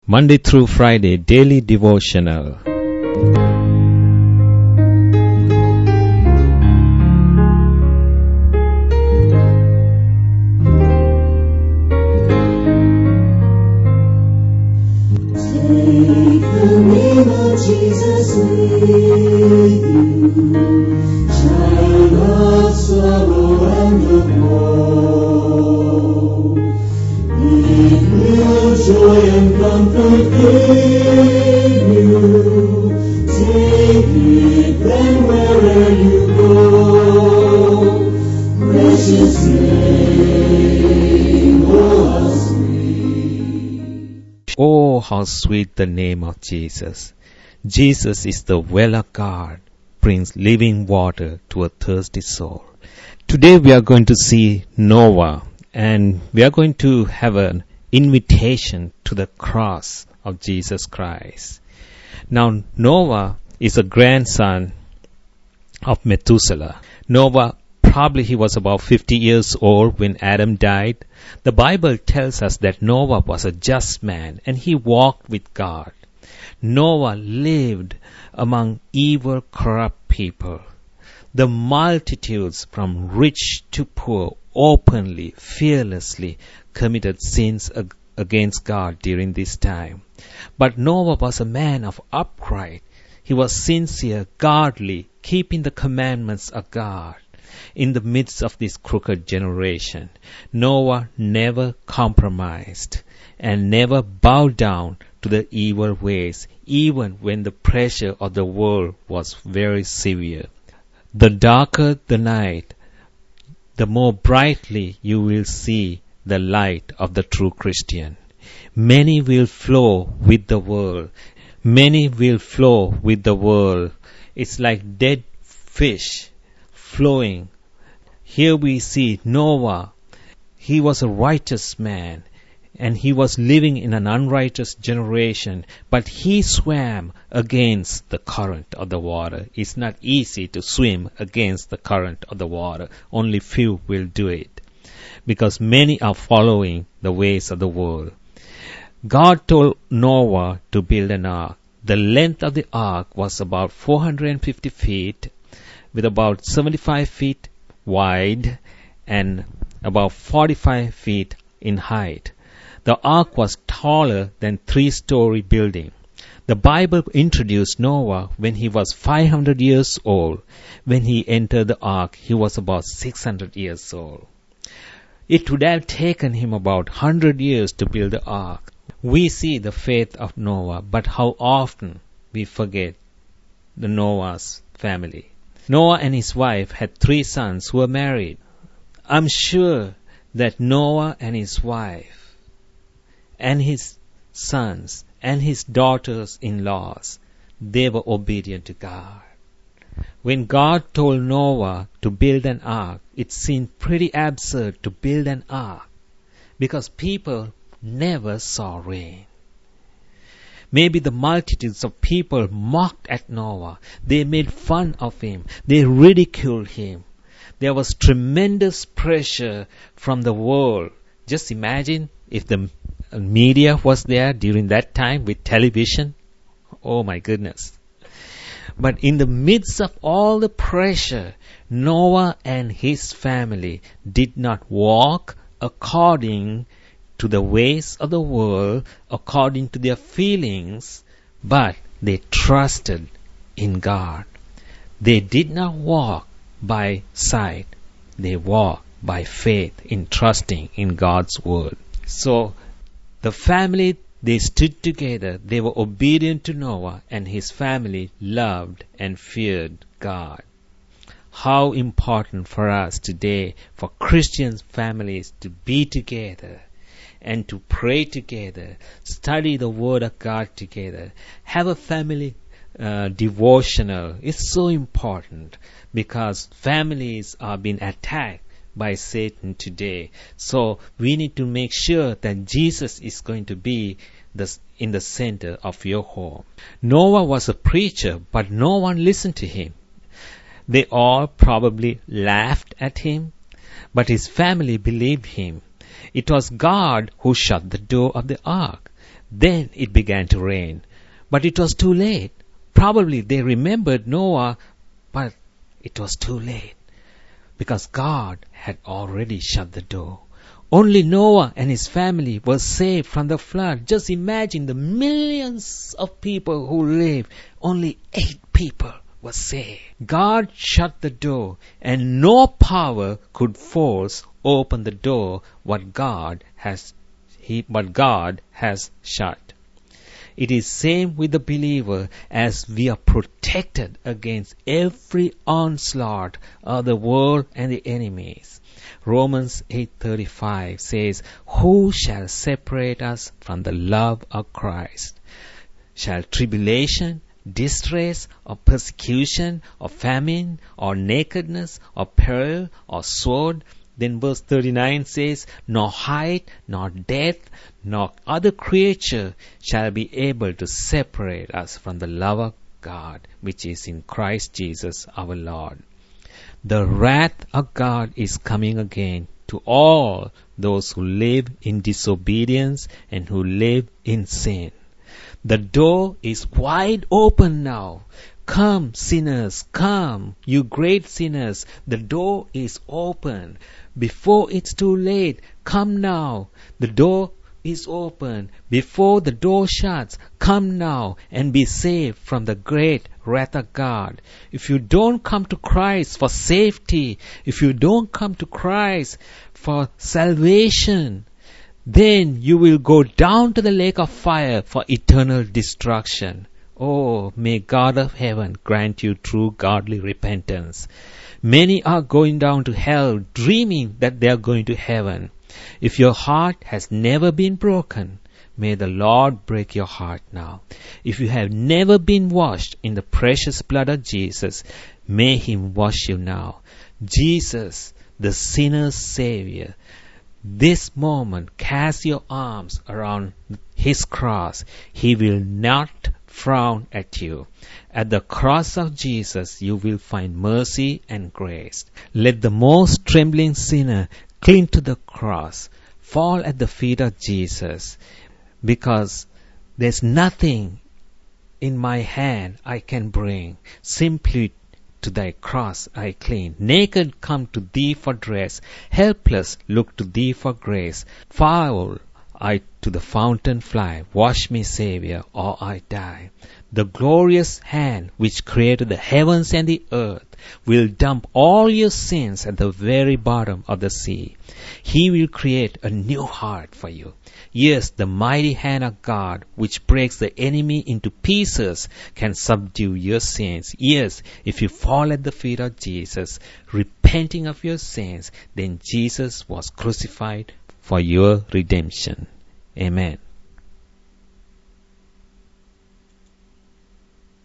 Monday through Friday daily devotional. Take the name of Jesus with you, child of sorrow and of woe. It will joy and comfort give you. Take it then wherever you go. Precious name, oh how sweet. Oh, how sweet the name of Jesus. Jesus is the well of God, brings living water to a thirsty soul. Today we are going to see Noah, and we are going to have an invitation to the cross of Jesus Christ. Now, Noah is a grandson of Methuselah. Noah, probably he was about 50 years old when Adam died. The Bible tells us that Noah was a just man and he walked with God. Noah lived among evil, corrupt people. The multitudes from rich to poor openly, fearlessly committed sins against God during this time. But Noah was a man of upright. He was sincere, godly, keeping the commandments of God. In the midst of this crooked generation, Noah never compromised and never bowed down to the evil ways, even when the pressure of the world was very severe. The darker the night, the more brightly you will see the light of the true Christian. Many will flow with the world. Many will flow with the world. It's like dead fish flowing. Here we see Noah. He was a righteous man and he was living in an unrighteous generation, but he swam against the current of the water. It's not easy to swim against the current of the water. Only few will do it because many are following the ways of the world. God told Noah to build an ark. The length of the ark was about 450 feet with about 75 feet wide and about 45 feet in height. The ark was taller than 3-story building. The Bible introduced Noah when he was 500 years old. When he entered the ark, he was about 600 years old. It would have taken him about 100 years to build the ark. We see the faith of Noah, but how often we forget the Noah's family. Noah and his wife had 3 sons who were married. I'm sure that Noah and his wife and his sons and his daughters-in-laws, they were obedient to God. When God told Noah to build an ark, it seemed pretty absurd to build an ark because people never saw rain. Maybe the multitudes of people mocked at Noah. They made fun of him. They ridiculed him. There was tremendous pressure from the world. Just imagine if the media was there during that time with television. Oh my goodness. But in the midst of all the pressure, Noah and his family did not walk according to the ways of the world, according to their feelings, but they trusted in God. They did not walk by sight. They walked by faith in trusting in God's word. So the family, they stood together. They were obedient to Noah, and his family loved and feared God. How important for us today, for Christian families to be together and to pray together, study the Word of God together, have a family devotional. It's so important because families are being attacked by Satan today. So we need to make sure that Jesus is going to be in the center of your home. Noah was a preacher, but no one listened to him. They all probably laughed at him, but his family believed him. It was God who shut the door of the ark. Then it began to rain. But it was too late. Probably they remembered Noah, but it was too late, because God had already shut the door. Only Noah and his family were saved from the flood. Just imagine the millions of people who lived. Only 8 people were saved. God shut the door, and no power could force open the door what God has shut. It is same with the believer, as we are protected against every onslaught of the world and the enemies. Romans 8:35 says, "Who shall separate us from the love of Christ? Shall tribulation, distress, or persecution, or famine, or nakedness, or peril, or sword?" Then verse 39 says, "Nor height, nor depth, nor other creature shall be able to separate us from the love of God, which is in Christ Jesus our Lord." The wrath of God is coming again to all those who live in disobedience and who live in sin. The door is wide open now. Come, sinners, come, you great sinners. The door is open. Before it's too late, come now. The door is open. Before the door shuts, come now and be saved from the great wrath of God. If you don't come to Christ for safety, if you don't come to Christ for salvation, then you will go down to the lake of fire for eternal destruction. Oh, may God of heaven grant you true godly repentance. Many are going down to hell dreaming that they are going to heaven. If your heart has never been broken, may the Lord break your heart now. If you have never been washed in the precious blood of Jesus, may Him wash you now. Jesus, the sinner's Savior, this moment cast your arms around His cross. He will not frown at you. At the cross of Jesus, you will find mercy and grace. Let the most trembling sinner cling to the cross, fall at the feet of Jesus, because there's nothing in my hand I can bring. Simply to thy cross I cling. Naked come to thee for dress, helpless look to thee for grace. Foul I to the fountain fly, wash me, Savior, or I die. The glorious hand which created the heavens and the earth will dump all your sins at the very bottom of the sea. He will create a new heart for you. Yes, the mighty hand of God, which breaks the enemy into pieces, can subdue your sins. Yes, if you fall at the feet of Jesus, repenting of your sins, then Jesus was crucified for your redemption. Amen.